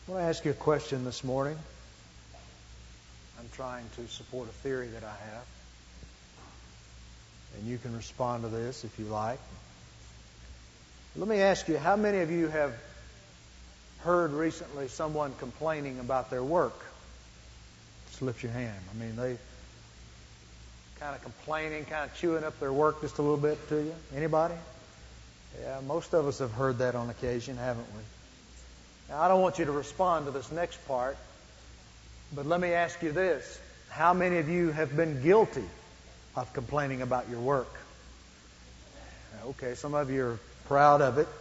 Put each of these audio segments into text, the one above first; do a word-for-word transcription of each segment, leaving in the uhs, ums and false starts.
I want to ask you a question this morning. I'm trying to support a theory that I have. And you can respond to this if you like. Let me ask you, how many of you have heard recently someone complaining about their work? Just lift your hand. I mean, they kind of complaining, kind of chewing up their work just a little bit to you. Anybody? Yeah, most of us have heard that on occasion, haven't we? Now, I don't want you to respond to this next part, but let me ask you this. How many of you have been guilty of complaining about your work? Okay, some of you are proud of it.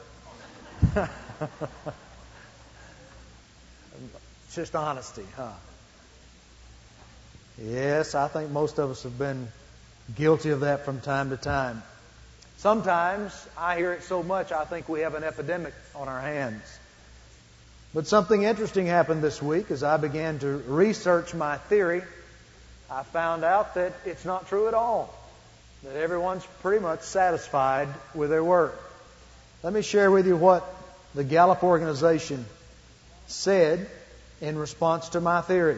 It's just honesty, huh? Yes, I think most of us have been guilty of that from time to time. Sometimes I hear it so much I think we have an epidemic on our hands. But something interesting happened this week as I began to research my theory. I found out that it's not true at all, that everyone's pretty much satisfied with their work. Let me share with you what the Gallup organization said in response to my theory.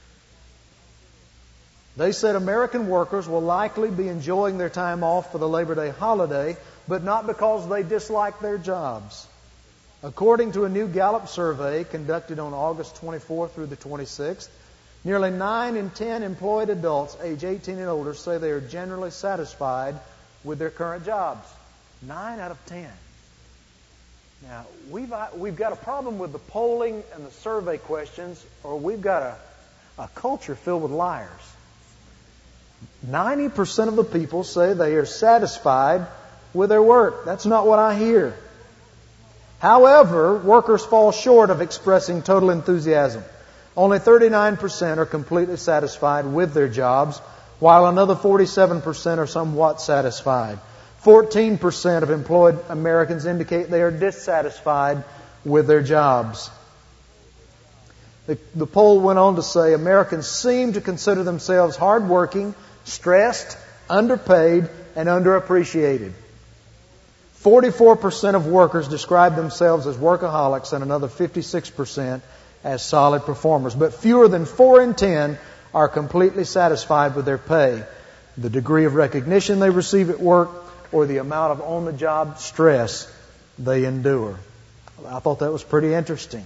They said American workers will likely be enjoying their time off for the Labor Day holiday, but not because they dislike their jobs. According to a new Gallup survey conducted on August twenty-fourth through the twenty-sixth, nearly nine in ten employed adults age eighteen and older say they are generally satisfied with their current jobs. nine out of ten. Now, we've we've got a problem with the polling and the survey questions, or we've got a, a culture filled with liars. ninety percent of the people say they are satisfied with their work. That's not what I hear. However, workers fall short of expressing total enthusiasm. Only thirty-nine percent are completely satisfied with their jobs, while another forty-seven percent are somewhat satisfied. fourteen percent of employed Americans indicate they are dissatisfied with their jobs. The, the poll went on to say Americans seem to consider themselves hardworking, stressed, underpaid, and underappreciated. forty-four percent of workers describe themselves as workaholics and another fifty-six percent as solid performers. But fewer than four in ten are completely satisfied with their pay, the degree of recognition they receive at work, or the amount of on-the-job stress they endure. I thought that was pretty interesting.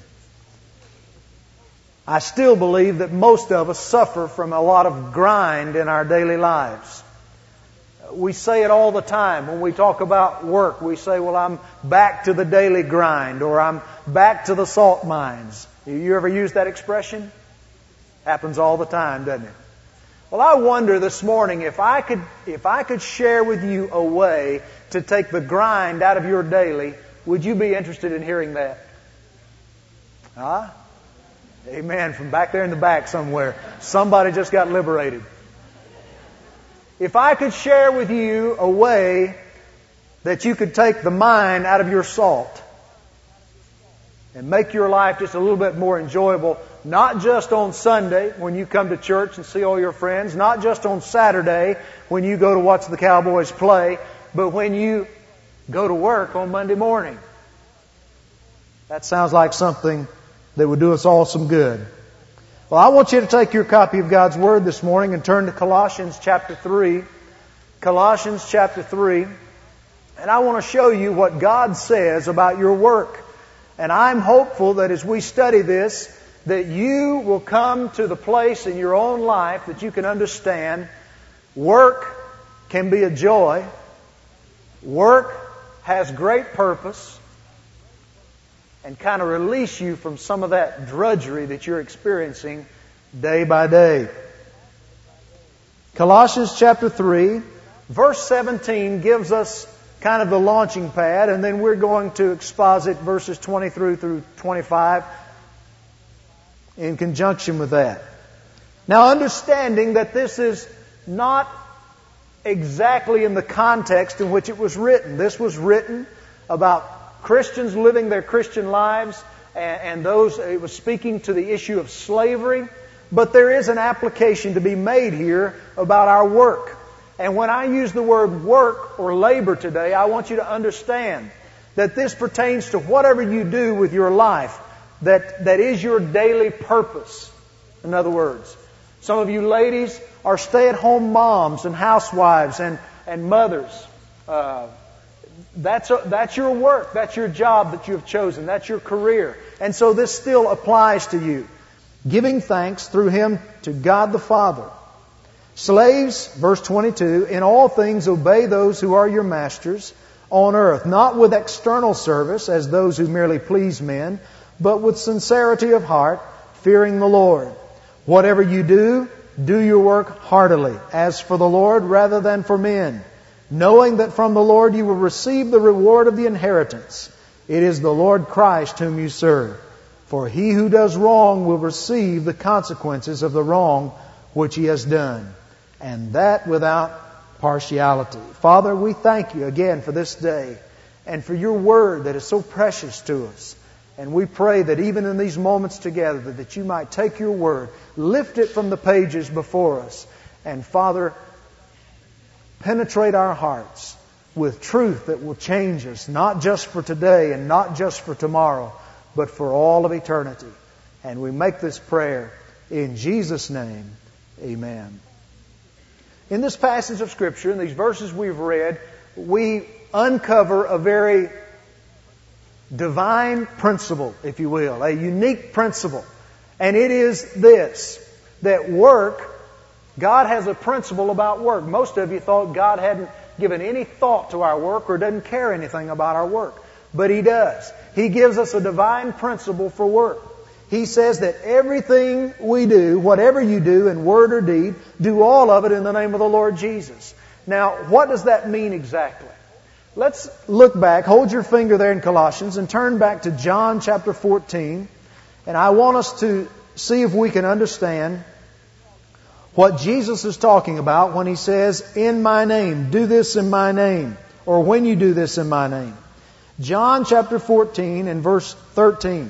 I still believe that most of us suffer from a lot of grind in our daily lives. We say it all the time when we talk about work. We say, well, I'm back to the daily grind, or I'm back to the salt mines. You ever use that expression? Happens all the time, doesn't it? Well, I wonder this morning if I could if I could share with you a way to take the grind out of your daily, would you be interested in hearing that? Huh? Amen. From back there in the back somewhere. Somebody just got liberated. If I could share with you a way that you could take the mine out of your salt and make your life just a little bit more enjoyable, not just on Sunday when you come to church and see all your friends, not just on Saturday when you go to watch the Cowboys play, but when you go to work on Monday morning. That sounds like something that would do us all some good. Well, I want you to take your copy of God's Word this morning and turn to Colossians chapter three. Colossians chapter three. And I want to show you what God says about your work. And I'm hopeful that as we study this, that you will come to the place in your own life that you can understand work can be a joy. Work has great purpose. And kind of release you from some of that drudgery that you're experiencing day by day. Colossians chapter three, verse seventeen gives us kind of the launching pad, and then we're going to exposit verses twenty-three through twenty-five in conjunction with that. Now, understanding that this is not exactly in the context in which it was written. This was written about Christians living their Christian lives, and, and those, it was speaking to the issue of slavery. But there is an application to be made here about our work. And when I use the word work or labor today, I want you to understand that this pertains to whatever you do with your life. that, that is your daily purpose. In other words, some of you ladies are stay-at-home moms and housewives and, and mothers. Uh, that's, a, that's your work. That's your job that you have chosen. That's your career. And so this still applies to you. Giving thanks through Him to God the Father. Slaves, verse twenty-two, in all things obey those who are your masters on earth, not with external service as those who merely please men, but with sincerity of heart, fearing the Lord. Whatever you do, do your work heartily, as for the Lord rather than for men, knowing that from the Lord you will receive the reward of the inheritance. It is the Lord Christ whom you serve. For he who does wrong will receive the consequences of the wrong which he has done, and that without partiality. Father, we thank you again for this day and for your word that is so precious to us. And we pray that even in these moments together, that you might take your word, lift it from the pages before us, and Father, penetrate our hearts with truth that will change us, not just for today and not just for tomorrow, but for all of eternity. And we make this prayer in Jesus' name. Amen. In this passage of Scripture, in these verses we've read, we uncover a very divine principle, if you will, a unique principle. And it is this, that work, God has a principle about work. Most of you thought God hadn't given any thought to our work or doesn't care anything about our work. But He does. He gives us a divine principle for work. He says that everything we do, whatever you do in word or deed, do all of it in the name of the Lord Jesus. Now, what does that mean exactly? Let's look back, hold your finger there in Colossians, and turn back to John chapter fourteen. And I want us to see if we can understand what Jesus is talking about when He says, in my name, do this in my name, or when you do this in my name. John chapter fourteen and verse thirteen.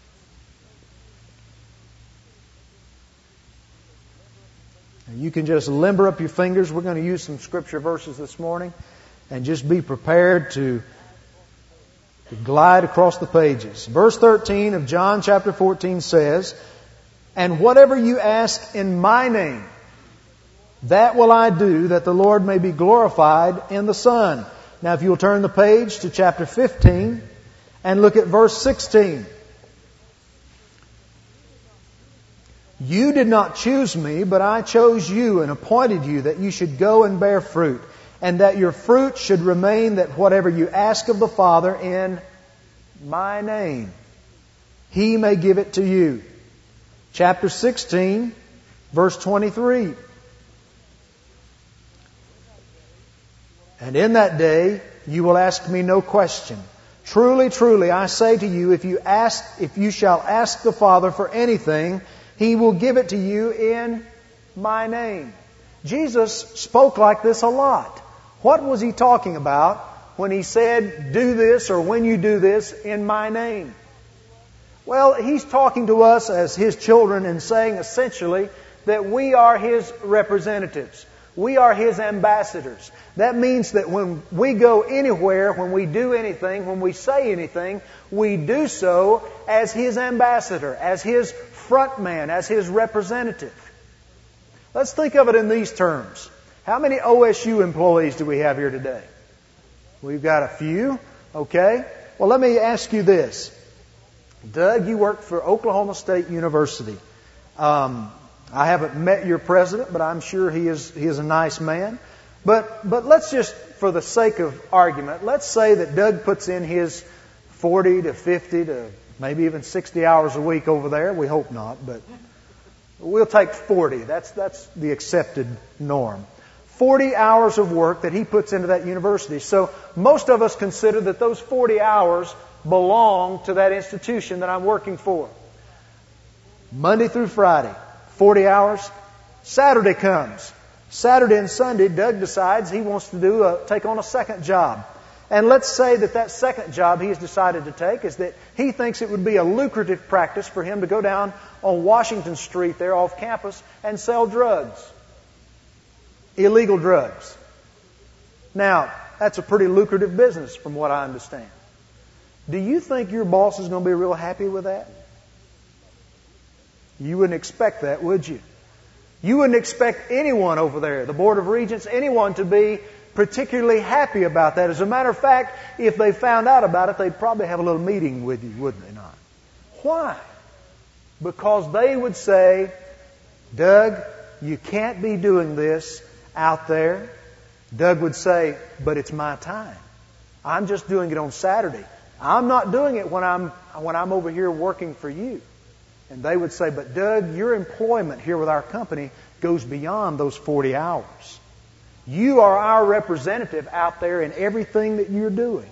You can just limber up your fingers. We're going to use some scripture verses this morning. And just be prepared to, to glide across the pages. Verse thirteen of John chapter fourteen says, and whatever you ask in my name, that will I do, that the Lord may be glorified in the Son. Now if you'll turn the page to chapter fifteen and look at verse sixteen. You did not choose me, but I chose you and appointed you that you should go and bear fruit, and that your fruit should remain, that whatever you ask of the Father in my name, He may give it to you. Chapter sixteen, verse twenty-three. And in that day you will ask me no question. Truly, truly, I say to you, if you ask, if you shall ask the Father for anything, He will give it to you in my name. Jesus spoke like this a lot. What was He talking about when He said, do this, or when you do this in my name? Well, He's talking to us as His children and saying essentially that we are His representatives. We are His ambassadors. That means that when we go anywhere, when we do anything, when we say anything, we do so as His ambassador, as His front man, as His representative. Let's think of it in these terms. How many O S U employees do we have here today? We've got a few. Okay. Well, let me ask you this. Doug, you work for Oklahoma State University. Um, I haven't met your president, but I'm sure he is he is a nice man. But but let's just, for the sake of argument, let's say that Doug puts in his forty to fifty to maybe even sixty hours a week over there. We hope not, but we'll take forty. That's that's the accepted norm. forty hours of work that he puts into that university. So most of us consider that those forty hours belong to that institution that I'm working for. Monday through Friday, forty hours. Saturday comes. Saturday and Sunday, Doug decides he wants to do a, take on a second job. And let's say that that second job he has decided to take is that he thinks it would be a lucrative practice for him to go down on Washington Street there off campus and sell drugs. Illegal drugs. Now, that's a pretty lucrative business from what I understand. Do you think your boss is going to be real happy with that? You wouldn't expect that, would you? You wouldn't expect anyone over there, the Board of Regents, anyone to be particularly happy about that. As a matter of fact, if they found out about it, they'd probably have a little meeting with you, wouldn't they not? Why? Because they would say, Doug, you can't be doing this out there. Doug would say, but it's my time. I'm just doing it on Saturday. I'm not doing it when I'm when I'm over here working for you. And they would say, but Doug, your employment here with our company goes beyond those forty hours. You are our representative out there in everything that you're doing.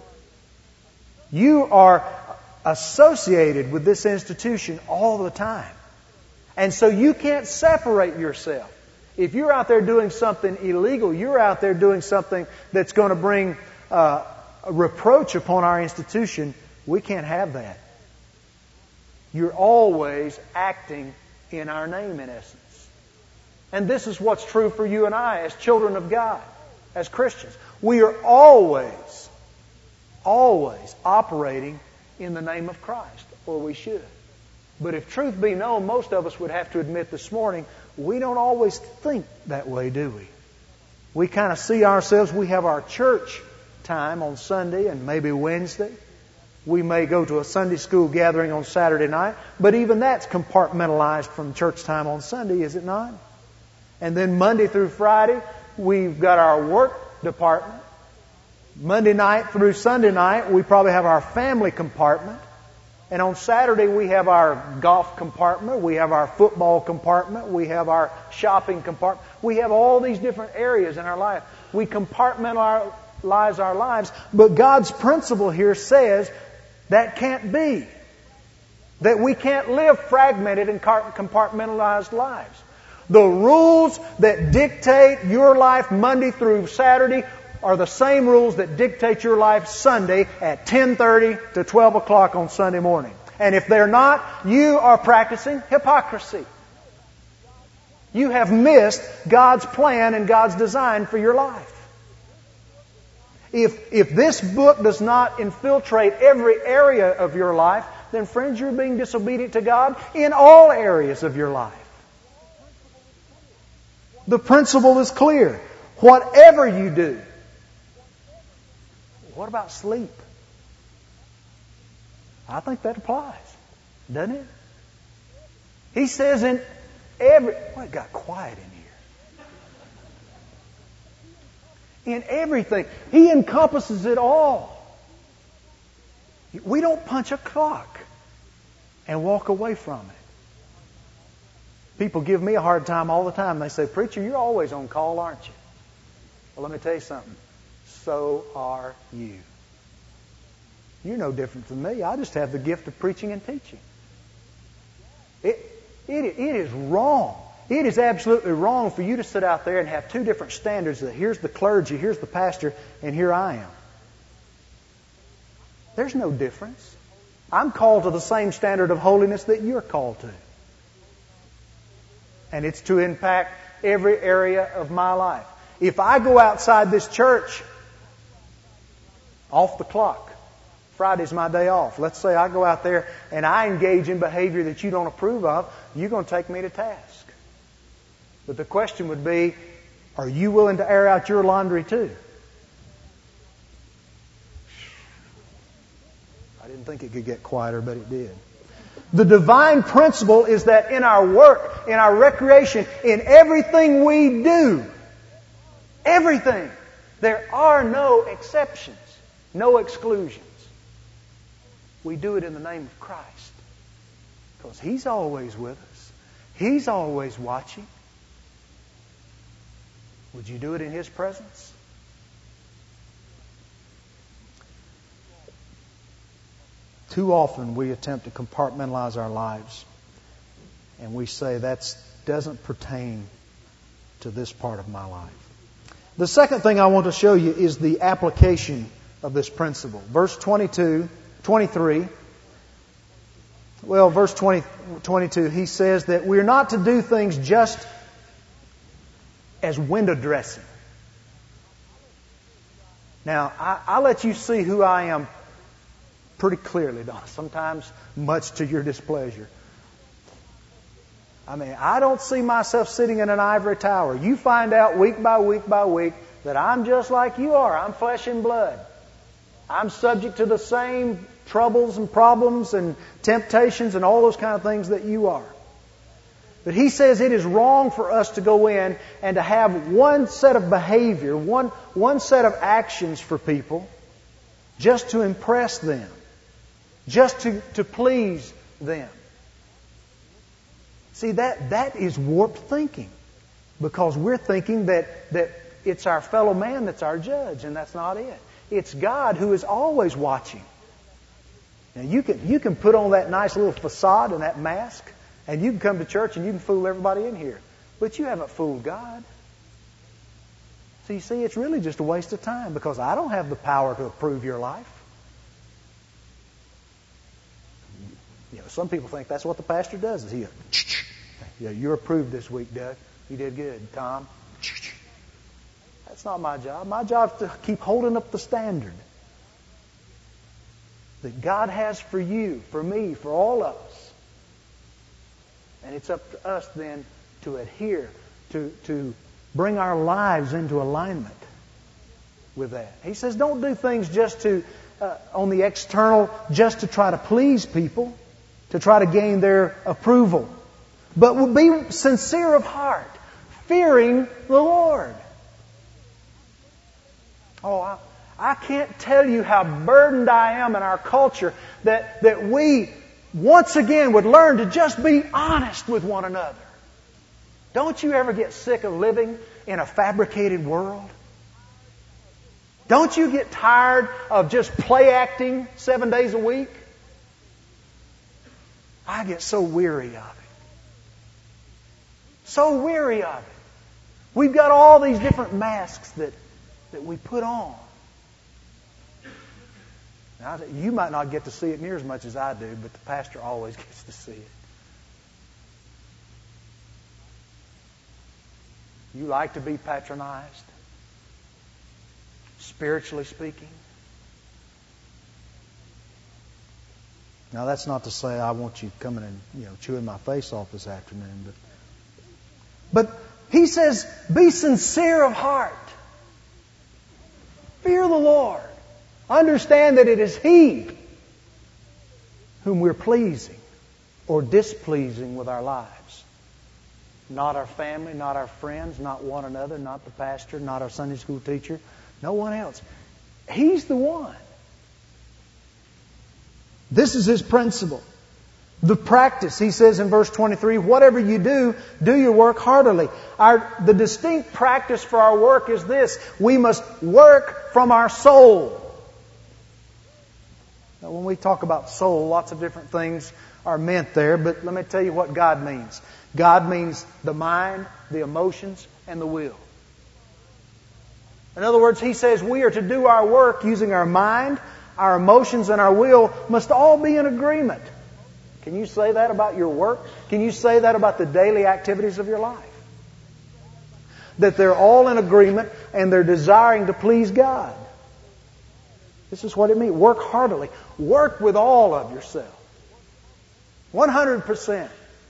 You are associated with this institution all the time. And so you can't separate yourself. If you're out there doing something illegal, you're out there doing something that's going to bring uh, a reproach upon our institution, we can't have that. You're always acting in our name, in essence. And this is what's true for you and I as children of God, as Christians. We are always, always operating in the name of Christ, or we should. But if truth be known, most of us would have to admit this morning, we don't always think that way, do we? We kind of see ourselves, we have our church time on Sunday and maybe Wednesday. We may go to a Sunday school gathering on Saturday night, but even that's compartmentalized from church time on Sunday, is it not? And then Monday through Friday, we've got our work department. Monday night through Sunday night, we probably have our family compartment. And on Saturday, we have our golf compartment, we have our football compartment, we have our shopping compartment. We have all these different areas in our life. We compartmentalize our lives, but God's principle here says that can't be. That we can't live fragmented and compartmentalized lives. The rules that dictate your life Monday through Saturday are the same rules that dictate your life Sunday at ten thirty to twelve o'clock on Sunday morning. And if they're not, you are practicing hypocrisy. You have missed God's plan and God's design for your life. If, if this book does not infiltrate every area of your life, then friends, you're being disobedient to God in all areas of your life. The principle is clear. Whatever you do. What about sleep? I think that applies, doesn't it? He says in every... Well, it got quiet in here. In everything. He encompasses it all. We don't punch a clock and walk away from it. People give me a hard time all the time. They say, Preacher, you're always on call, aren't you? Well, let me tell you something. So are you. You're no different from me. I just have the gift of preaching and teaching. It, it, it is wrong. It is absolutely wrong for you to sit out there and have two different standards. That here's the clergy, here's the pastor, and here I am. There's no difference. I'm called to the same standard of holiness that you're called to. And it's to impact every area of my life. If I go outside this church, off the clock, Friday's my day off. Let's say I go out there and I engage in behavior that you don't approve of, you're going to take me to task. But the question would be, are you willing to air out your laundry too? I didn't think it could get quieter, but it did. The divine principle is that in our work, in our recreation, in everything we do, everything, there are no exceptions, no exclusions. We do it in the name of Christ because He's always with us. He's always watching. Would you do it in His presence? Too often we attempt to compartmentalize our lives and we say that doesn't pertain to this part of my life. The second thing I want to show you is the application of this principle. Verse twenty-two, twenty-three. Well, verse twenty, twenty-two, he says that we're not to do things just as window dressing. Now, I, I'll let you see who I am pretty clearly, Donna. Sometimes much to your displeasure. I mean, I don't see myself sitting in an ivory tower. You find out week by week by week that I'm just like you are. I'm flesh and blood. I'm subject to the same troubles and problems and temptations and all those kind of things that you are. But he says it is wrong for us to go in and to have one set of behavior, one, one set of actions for people just to impress them, just to, to please them. See, that, that is warped thinking, because we're thinking that, that it's our fellow man that's our judge, and that's not it. It's God who is always watching. Now, you can, you can put on that nice little facade and that mask, and you can come to church and you can fool everybody in here. But you haven't fooled God. So you see, it's really just a waste of time, because I don't have the power to approve your life. You know, some people think that's what the pastor does. Is he, yeah, you're approved this week, Doug. You did good, Tom. That's not my job. My job is to keep holding up the standard that God has for you, for me, for all of us. And it's up to us then to adhere, to, to bring our lives into alignment with that. He says don't do things just to, uh, on the external, just to try to please people, to try to gain their approval. But will be sincere of heart, fearing the Lord. Oh, I, I can't tell you how burdened I am in our culture that, that we once again would learn to just be honest with one another. Don't you ever get sick of living in a fabricated world? Don't you get tired of just play acting seven days a week? I get so weary of it. So weary of it. We've got all these different masks that, that we put on. Now, you might not get to see it near as much as I do, but the pastor always gets to see it. You like to be patronized, spiritually speaking. Now, that's not to say I want you coming and, you know, chewing my face off this afternoon, but but he says, be sincere of heart. Fear the Lord. Understand that it is He whom we're pleasing or displeasing with our lives. Not our family, not our friends, not one another, not the pastor, not our Sunday school teacher, no one else. He's the one. This is His principle. The practice, he says in verse twenty-three, whatever you do, do your work heartily. Our, the distinct practice for our work is this. We must work from our soul. Now, when we talk about soul, lots of different things are meant there, but let me tell you what God means. God means the mind, the emotions, and the will. In other words, he says we are to do our work using our mind, our emotions, and our will must all be in agreement. Can you say that about your work? Can you say that about the daily activities of your life? That they're all in agreement and they're desiring to please God. This is what it means. Work heartily. Work with all of yourself. one hundred percent.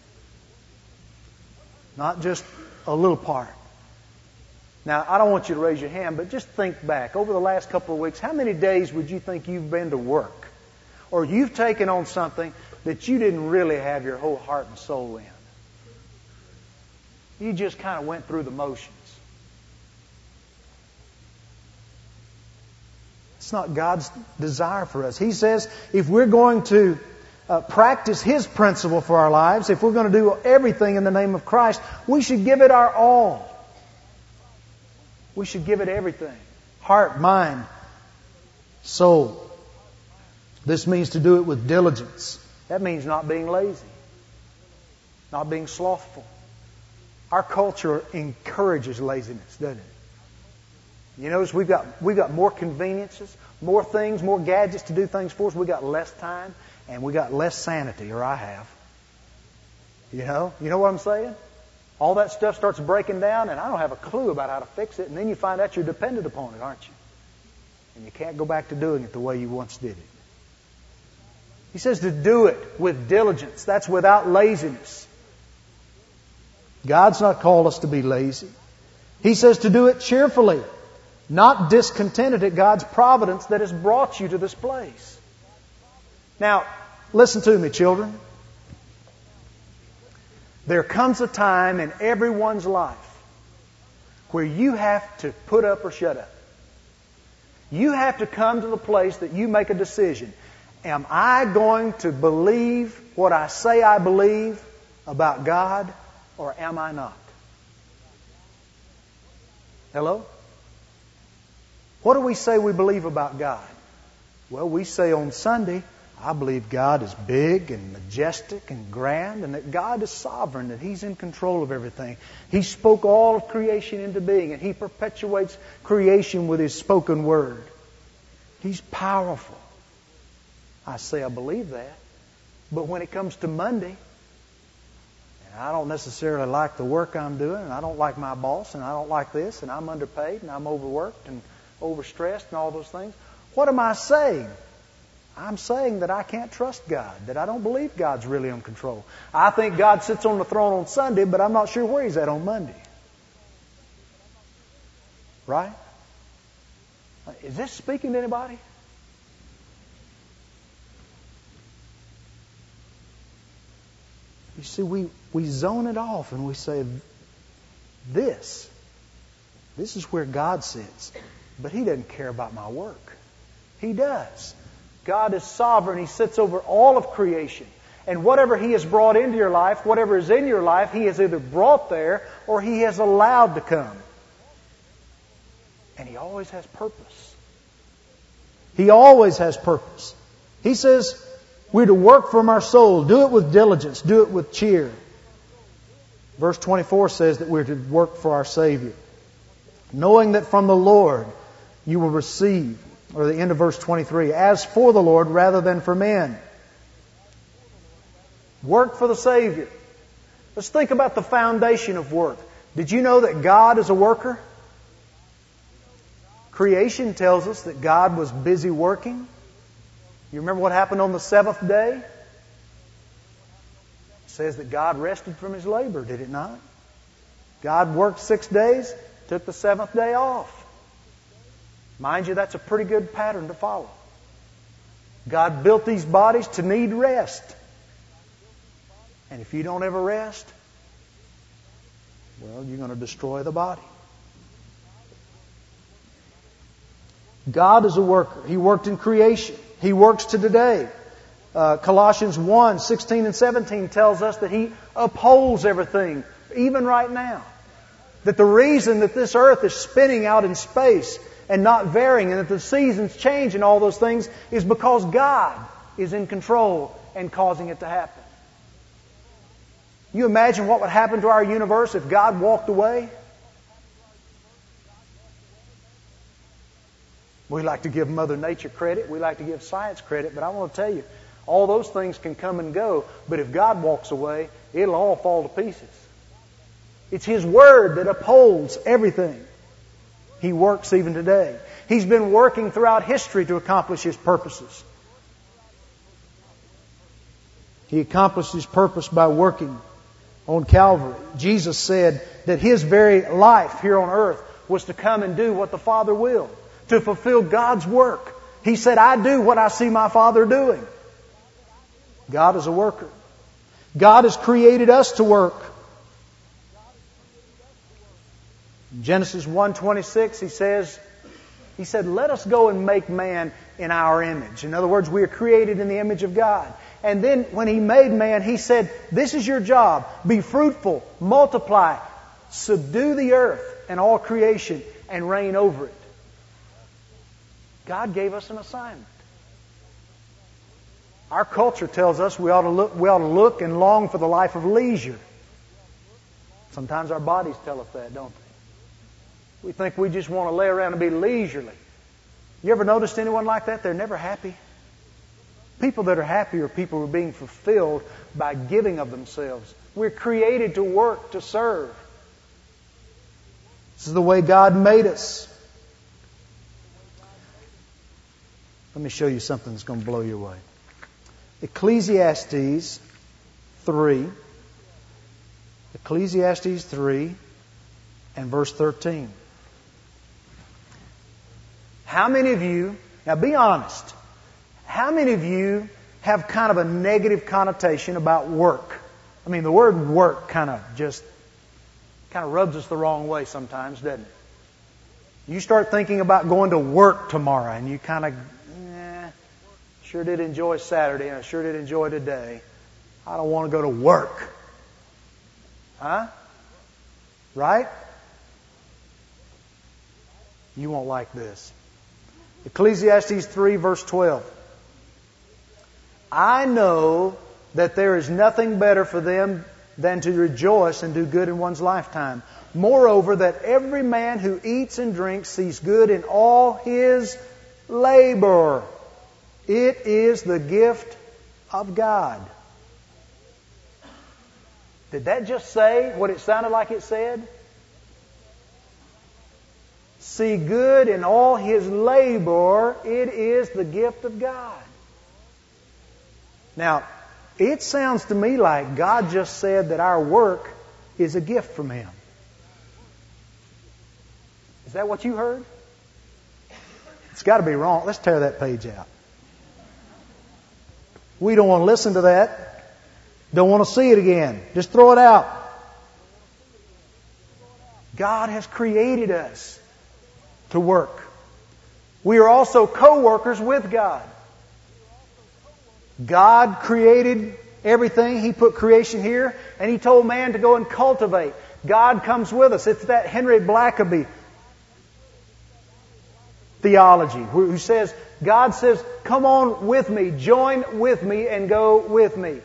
Not just a little part. Now, I don't want you to raise your hand, but just think back. Over the last couple of weeks, how many days would you think you've been to work? Or you've taken on something that you didn't really have your whole heart and soul in? You just kind of went through the motions. It's not God's desire for us. He says if we're going to uh, practice His principle for our lives, if we're going to do everything in the name of Christ, we should give it our all. We should give it everything. Heart, mind, soul. This means to do it with diligence. That means not being lazy. Not being slothful. Our culture encourages laziness, doesn't it? You notice we've got we've got more conveniences, more things, more gadgets to do things for us. We've got less time and we got less sanity, or I have. You know? You know what I'm saying? All that stuff starts breaking down and I don't have a clue about how to fix it, and then you find out you're dependent upon it, aren't you? And you can't go back to doing it the way you once did it. He says to do it with diligence. That's without laziness. God's not called us to be lazy. He says to do it cheerfully, not discontented at God's providence that has brought you to this place. Now, listen to me, children. There comes a time in everyone's life where you have to put up or shut up. You have to come to the place that you make a decision. Am I going to believe what I say I believe about God, or am I not? Hello? What do we say we believe about God? Well, we say on Sunday, I believe God is big and majestic and grand, and that God is sovereign, that He's in control of everything. He spoke all of creation into being, and He perpetuates creation with His spoken word. He's powerful. I say I believe that. But when it comes to Monday, and I don't necessarily like the work I'm doing, and I don't like my boss, and I don't like this, and I'm underpaid, and I'm overworked and overstressed and all those things, what am I saying? I'm saying that I can't trust God, that I don't believe God's really in control. I think God sits on the throne on Sunday, but I'm not sure where He's at on Monday. Right? Is this speaking to anybody? You see, we, we zone it off and we say, this, this is where God sits. But He doesn't care about my work. He does. God is sovereign. He sits over all of creation. And whatever He has brought into your life, whatever is in your life, He has either brought there or He has allowed to come. And He always has purpose. He always has purpose. He says we're to work from our soul. Do it with diligence. Do it with cheer. Verse twenty-four says that we're to work for our Savior, knowing that from the Lord you will receive. Or the end of verse twenty-three, as for the Lord rather than for men. Work for the Savior. Let's think about the foundation of work. Did you know that God is a worker? Creation tells us that God was busy working. You remember what happened on the seventh day? It says that God rested from His labor, did it not? God worked six days, took the seventh day off. Mind you, that's a pretty good pattern to follow. God built these bodies to need rest. And if you don't ever rest, well, you're going to destroy the body. God is a worker. He worked in creation. He works to today. Uh, Colossians one, sixteen and seventeen tells us that He upholds everything, even right now. That the reason that this earth is spinning out in space and not varying, and that the seasons change and all those things, is because God is in control and causing it to happen. You imagine what would happen to our universe if God walked away? We like to give Mother Nature credit. We like to give science credit. But I want to tell you, all those things can come and go. But if God walks away, it'll all fall to pieces. It's His Word that upholds everything. He works even today. He's been working throughout history to accomplish His purposes. He accomplished His purpose by working on Calvary. Jesus said that His very life here on earth was to come and do what the Father willed, to fulfill God's work. He said, I do what I see my Father doing. God is a worker. God has created us to work. In Genesis one twenty-six, He says, He said, let us go and make man in our image. In other words, we are created in the image of God. And then when He made man, He said, this is your job. Be fruitful, multiply, subdue the earth and all creation, and reign over it. God gave us an assignment. Our culture tells us we ought to look, we ought to look and long for the life of leisure. Sometimes our bodies tell us that, don't they? We think we just want to lay around and be leisurely. You ever noticed anyone like that? They're never happy. People that are happy are people who are being fulfilled by giving of themselves. We're created to work, to serve. This is the way God made us. Let me show you something that's going to blow you away. Ecclesiastes three Ecclesiastes three and verse thirteen. How many of you, now be honest, how many of you have kind of a negative connotation about work? I mean, the word work kind of just kind of rubs us the wrong way sometimes, doesn't it? You start thinking about going to work tomorrow and you kind of, eh, sure did enjoy Saturday and I sure did enjoy today. I don't want to go to work. Huh? Right? You won't like this. Ecclesiastes three verse twelve. I know that there is nothing better for them than to rejoice and do good in one's lifetime. Moreover, that every man who eats and drinks sees good in all his labor. It is the gift of God. Did that just say what it sounded like it said? See good in all his labor. It is the gift of God. Now, it sounds to me like God just said that our work is a gift from Him. Is that what you heard? It's got to be wrong. Let's tear that page out. We don't want to listen to that. Don't want to see it again. Just throw it out. God has created us to work. We are also co-workers with God. God created everything. He put creation here, and He told man to go and cultivate. God comes with us. It's that Henry Blackaby theology who says, God says, come on with me, join with me, and go with me.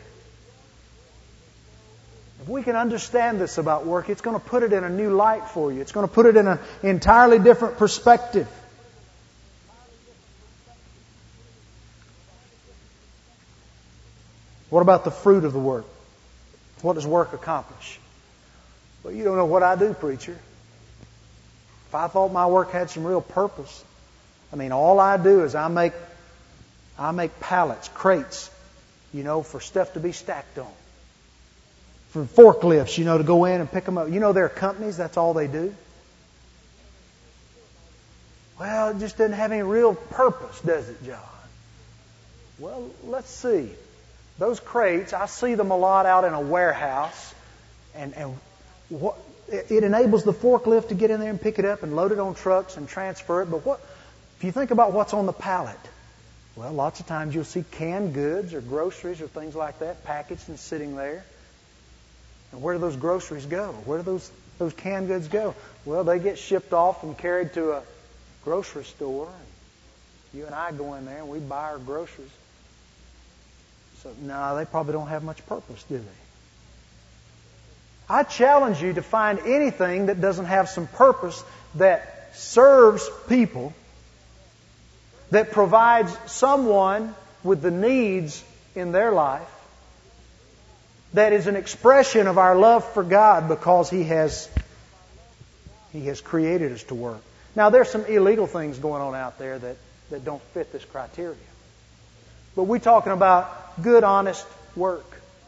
If we can understand this about work, it's going to put it in a new light for you. It's going to put it in an entirely different perspective. What about the fruit of the work? What does work accomplish? Well, you don't know what I do, preacher. If I thought my work had some real purpose, I mean, all I do is I make I make pallets, crates, you know, for stuff to be stacked on. For forklifts, you know, to go in and pick them up. You know, there are companies, that's all they do. Well, it just doesn't have any real purpose, does it, John? Well, let's see. Those crates, I see them a lot out in a warehouse, and, and what, it enables the forklift to get in there and pick it up and load it on trucks and transfer it. But what if you think about what's on the pallet? Well, lots of times you'll see canned goods or groceries or things like that packaged and sitting there. And where do those groceries go? Where do those, those canned goods go? Well, they get shipped off and carried to a grocery store. You and I go in there and we buy our groceries. So, no, they probably don't have much purpose, do they? I challenge you to find anything that doesn't have some purpose, that serves people, that provides someone with the needs in their life, that is an expression of our love for God because He has, He has created us to work. Now, there's some illegal things going on out there that, that don't fit this criteria. But we're talking about good, honest work.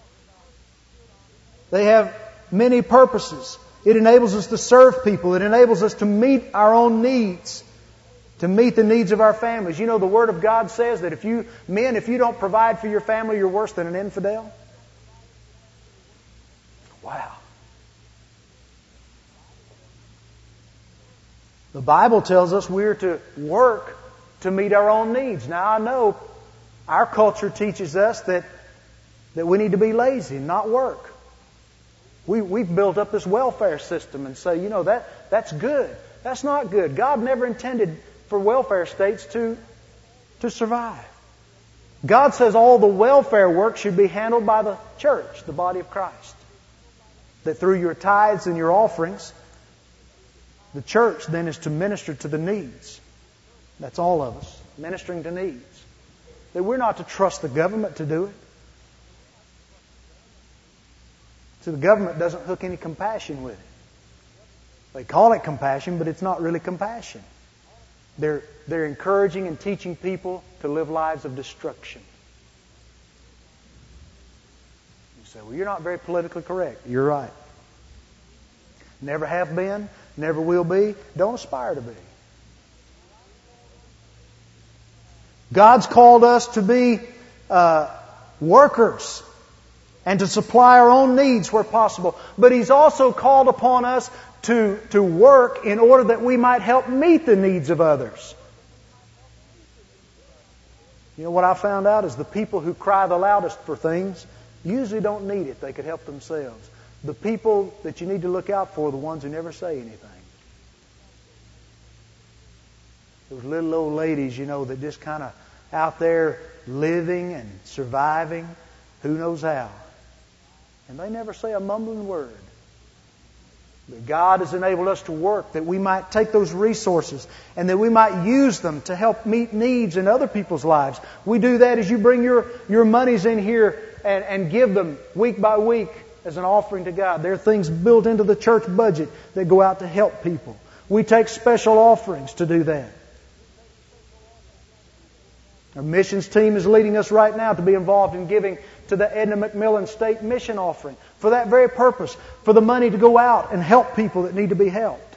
They have many purposes. It enables us to serve people. It enables us to meet our own needs, to meet the needs of our families. You know, the Word of God says that if you, men, if you don't provide for your family, you're worse than an infidel. Wow. The Bible tells us we're to work to meet our own needs. Now, I know our culture teaches us that, that we need to be lazy and not work. We, we've built up this welfare system and say, you know, that that's good. That's not good. God never intended for welfare states to, to survive. God says all the welfare work should be handled by the church, the body of Christ. That through your tithes and your offerings, the church then is to minister to the needs. That's all of us, ministering to needs. That we're not to trust the government to do it. So the government doesn't hook any compassion with it. They call it compassion, but it's not really compassion. They're, they're encouraging and teaching people to live lives of destruction. You say, well, you're not very politically correct. You're right. Never have been, never will be, don't aspire to be. God's called us to be uh, workers and to supply our own needs where possible. But He's also called upon us to, to work in order that we might help meet the needs of others. You know what I found out is the people who cry the loudest for things usually don't need it. They could help themselves. The people that you need to look out for are the ones who never say anything. Those little old ladies, you know, that just kind of out there living and surviving, who knows how. And they never say a mumbling word. But God has enabled us to work that we might take those resources and that we might use them to help meet needs in other people's lives. We do that as you bring your, your monies in here and, and give them week by week as an offering to God. There are things built into the church budget that go out to help people. We take special offerings to do that. Our missions team is leading us right now to be involved in giving to the Edna McMillan State Mission Offering for that very purpose, for the money to go out and help people that need to be helped.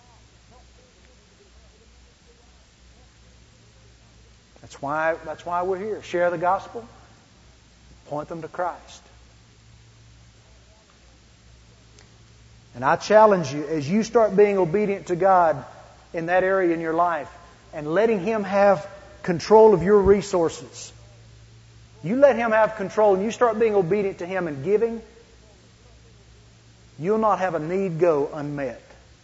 That's why, that's why we're here. Share the gospel, point them to Christ. And I challenge you, as you start being obedient to God in that area in your life and letting Him have control of your resources, you let Him have control and you start being obedient to Him and giving, you'll not have a need go unmet.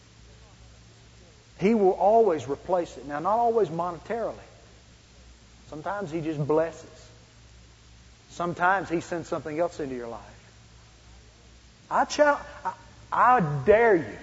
He will always replace it. Now, not always monetarily. Sometimes He just blesses. Sometimes He sends something else into your life. I, challenge, I, I dare you.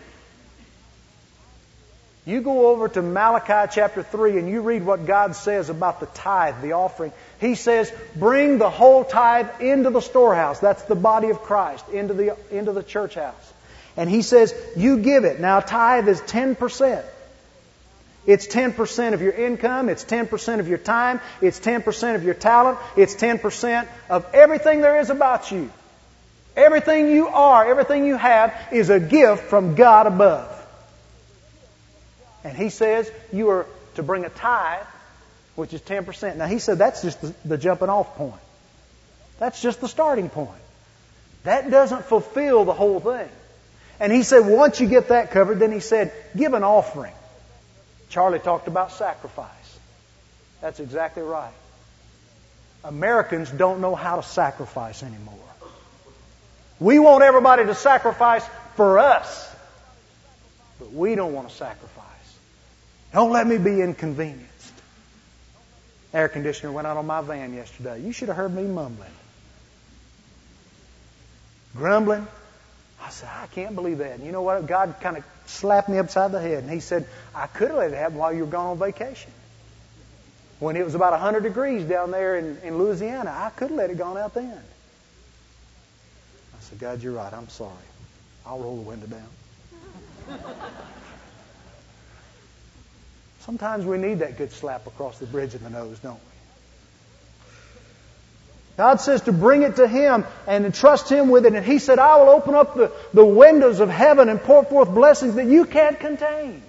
You go over to Malachi chapter three and you read what God says about the tithe, the offering. He says, bring the whole tithe into the storehouse. That's the body of Christ, into the, into the church house. And He says, you give it. Now, tithe is ten percent. It's ten percent of your income. It's ten percent of your time. It's ten percent of your talent. It's ten percent of everything there is about you. Everything you are, everything you have is a gift from God above. And He says you are to bring a tithe, which is ten percent. Now, He said that's just the, the jumping off point. That's just the starting point. That doesn't fulfill the whole thing. And He said once you get that covered, then He said, give an offering. Charlie talked about sacrifice. That's exactly right. Americans don't know how to sacrifice anymore. We want everybody to sacrifice for us, but we don't want to sacrifice. Don't let me be inconvenienced. Air conditioner went out on my van yesterday. You should have heard me mumbling. Grumbling. I said, I can't believe that. And you know what? God kind of slapped me upside the head. And He said, I could have let it happen while you were gone on vacation. When it was about one hundred degrees down there in, in Louisiana, I could have let it gone out then. I said, God, you're right. I'm sorry. I'll roll the window down. Sometimes we need that good slap across the bridge in the nose, don't we? God says to bring it to Him and to trust Him with it. And He said, I will open up the, the windows of heaven and pour forth blessings that you can't contain.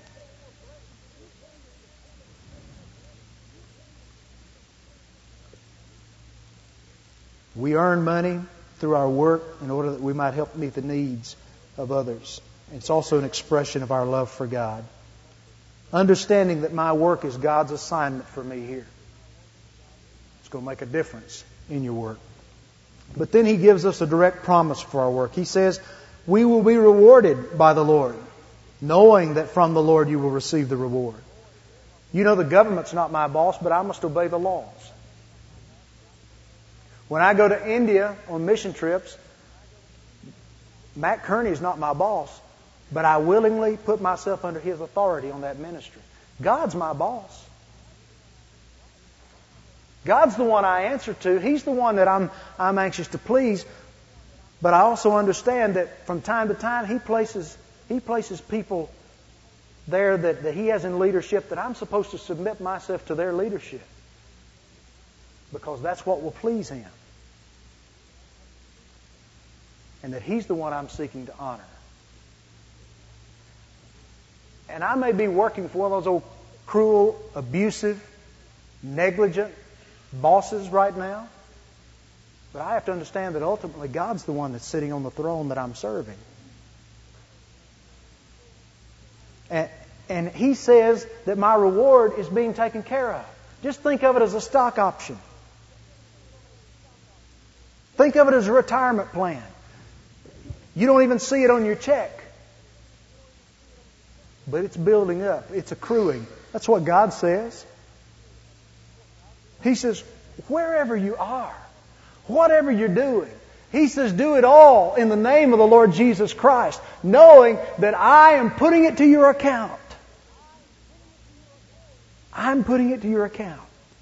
We earn money through our work in order that we might help meet the needs of others. It's also an expression of our love for God. Understanding that my work is God's assignment for me here. It's going to make a difference in your work. But then He gives us a direct promise for our work. He says, we will be rewarded by the Lord, knowing that from the Lord you will receive the reward. You know, the government's not my boss, but I must obey the laws. When I go to India on mission trips, Matt Kearney is not my boss, but I willingly put myself under his authority on that ministry. God's my boss. God's the one I answer to. He's the one that I'm, I'm anxious to please. But I also understand that from time to time He places, He places people there that, that He has in leadership that I'm supposed to submit myself to their leadership. Because that's what will please Him. And that He's the one I'm seeking to honor. And I may be working for one of those old cruel, abusive, negligent bosses right now. But I have to understand that ultimately God's the one that's sitting on the throne that I'm serving. And, and He says that my reward is being taken care of. Just think of it as a stock option. Think of it as a retirement plan. You don't even see it on your check. But it's building up. It's accruing. That's what God says. He says, wherever you are, whatever you're doing, He says, do it all in the name of the Lord Jesus Christ, knowing that I am putting it to your account. I'm putting it to your account.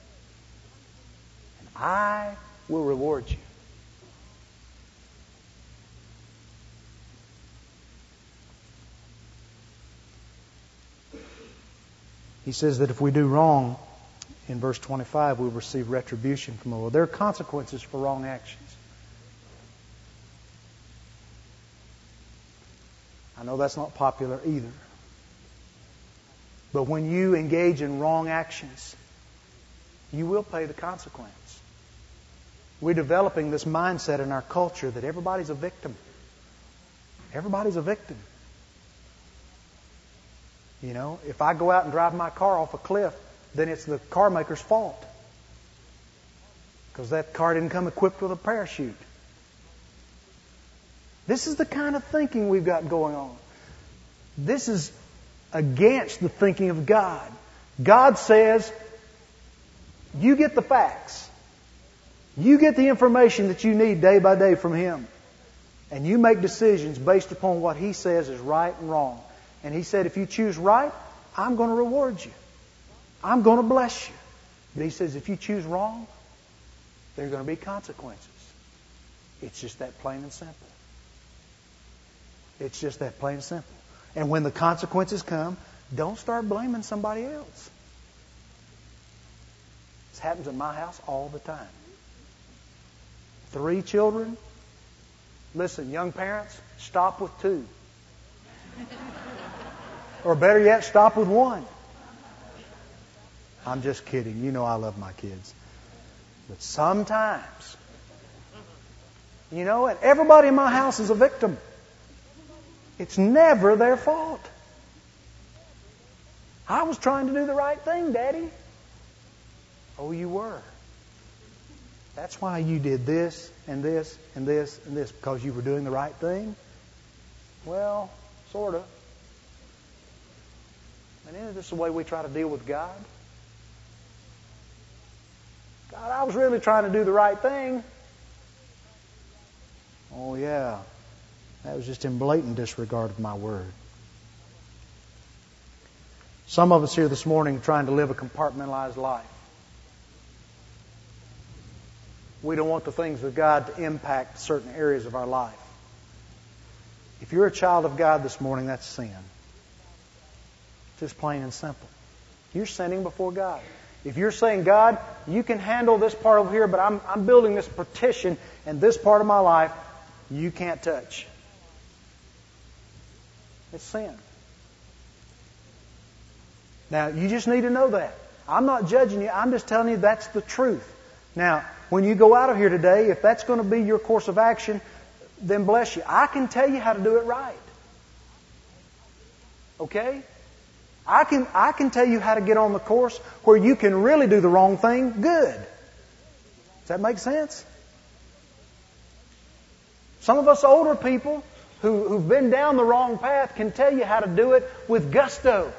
And I will reward you. He says that if we do wrong, in verse twenty-five, we'll receive retribution from the Lord. There are consequences for wrong actions. I know that's not popular either. But when you engage in wrong actions, you will pay the consequence. We're developing this mindset in our culture that everybody's a victim. Everybody's a victim. You know, if I go out and drive my car off a cliff, then it's the car maker's fault. Because that car didn't come equipped with a parachute. This is the kind of thinking we've got going on. This is against the thinking of God. God says, you get the facts. You get the information that you need day by day from Him. And you make decisions based upon what He says is right and wrong. And He said, if you choose right, I'm going to reward you. I'm going to bless you. But He says, if you choose wrong, there are going to be consequences. It's just that plain and simple. It's just that plain and simple. And when the consequences come, don't start blaming somebody else. This happens in my house all the time. Three children. Listen, young parents, stop with two. Or better yet, stop with one. I'm just kidding. You know I love my kids. But sometimes, you know, and everybody in my house is a victim. It's never their fault. I was trying to do the right thing, Daddy. Oh, you were. That's why you did this and this and this and this, because you were doing the right thing? Well, sort of. And isn't this the way we try to deal with God? God, I was really trying to do the right thing. Oh, yeah. That was just in blatant disregard of my word. Some of us here this morning are trying to live a compartmentalized life. We don't want the things of God to impact certain areas of our life. If you're a child of God this morning, that's sin. Just plain and simple. You're sinning before God. If you're saying, God, you can handle this part over here, but I'm, I'm building this partition, and this part of my life you can't touch. It's sin. Now, you just need to know that. I'm not judging you. I'm just telling you that's the truth. Now, when you go out of here today, if that's going to be your course of action, then bless you. I can tell you how to do it right. Okay? I can, I can tell you how to get on the course where you can really do the wrong thing good. Does that make sense? Some of us older people who, who've been down the wrong path can tell you how to do it with gusto.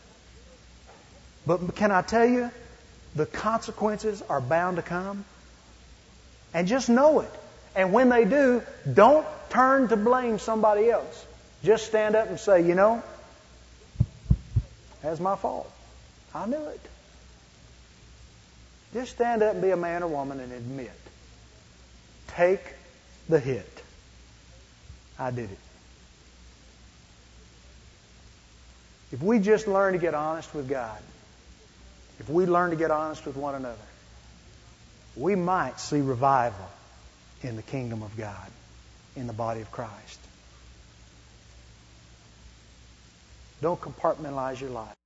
But can I tell you, the consequences are bound to come. And just know it. And when they do, don't turn to blame somebody else. Just stand up and say, you know, that's my fault. I knew it. Just stand up and be a man or woman and admit. Take the hit. I did it. If we just learn to get honest with God, if we learn to get honest with one another, we might see revival in the kingdom of God, in the body of Christ. Don't compartmentalize your life.